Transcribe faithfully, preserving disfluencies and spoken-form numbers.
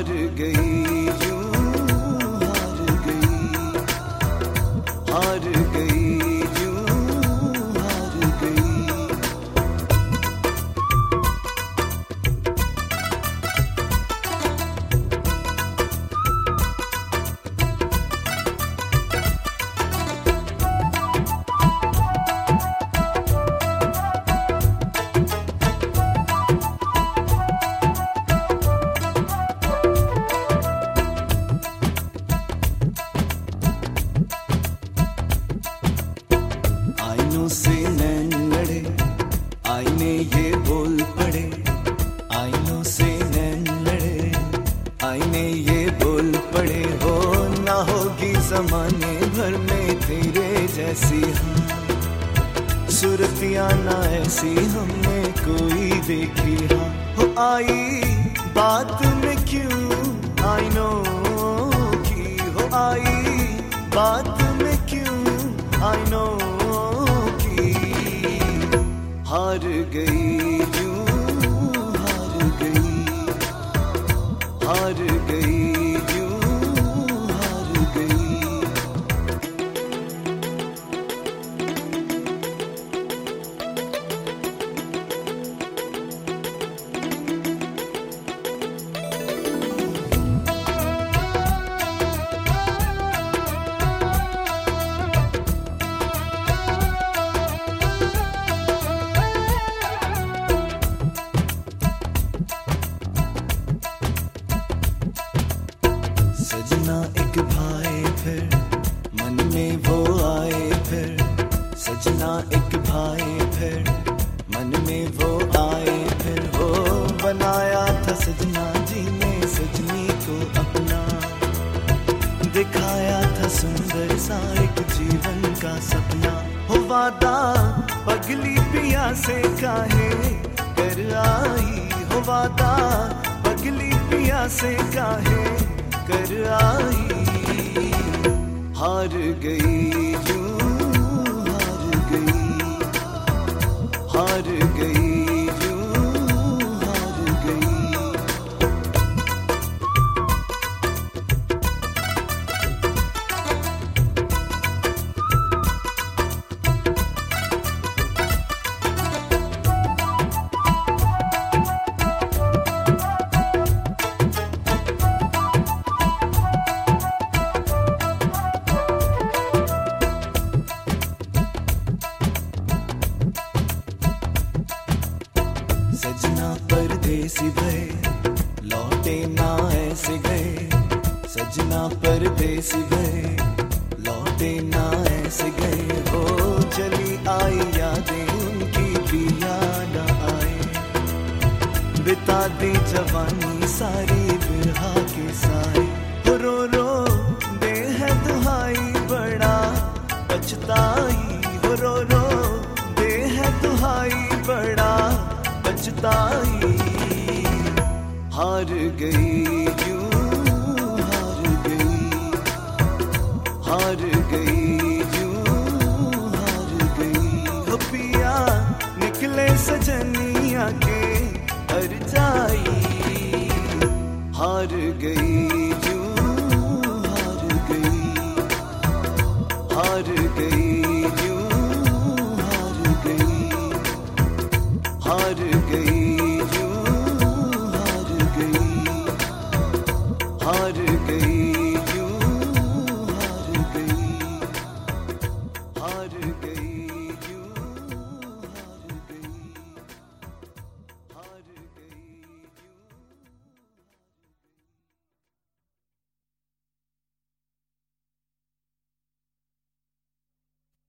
हार गई यूं हार गई, हार गई यूं हार गई। आईनों से नैन लड़े, आईने ये बोल पड़े, आईनों से नैन लड़े, आईने ये बोल पड़े। हो ना होगी जमाने भर में तेरे जैसी हम, सूरतियां ना ऐसी हमने कोई देखी। हाँ हो आई बात में क्यों आईनों की, हो आई बात में क्यों आईनों की। हार गई यूं हार गई, हार गई यूं हार गई। सजना एक भाई फिर मन में वो आए, फिर सजना एक भाई फिर मन में वो आए। फिर वो बनाया था सजना जी ने सजनी को अपना, दिखाया था सुंदर सा एक जीवन का सपना। हो वादा पगली पिया से काहे कर आई, हो वादा पगली पिया से काहे कर आई। हार गई यूं हार गई, हार गई यूं हार गई। सजना परदेसी भय लौटे ना ऐसे गए, सजना परदेसी भय लौटे ना ऐसे गए। हो चली आई यादें उनकी भी याद आए, बिता दी जवानी सारी बिरहा के साए। हो रो रो दे है दुहाई बड़ा पछताई, हो रो रो दे है दुहाई बड़ा पछताई। हार गई यूं हार गई, हार गई यूं हार गई। हो पिया निकले सजनिया के हर जाई। हार गई यूं हार गई, हार गई यूं हार गई, हार गई यूं हार गई, हार गई यूं हार गई, हार गई।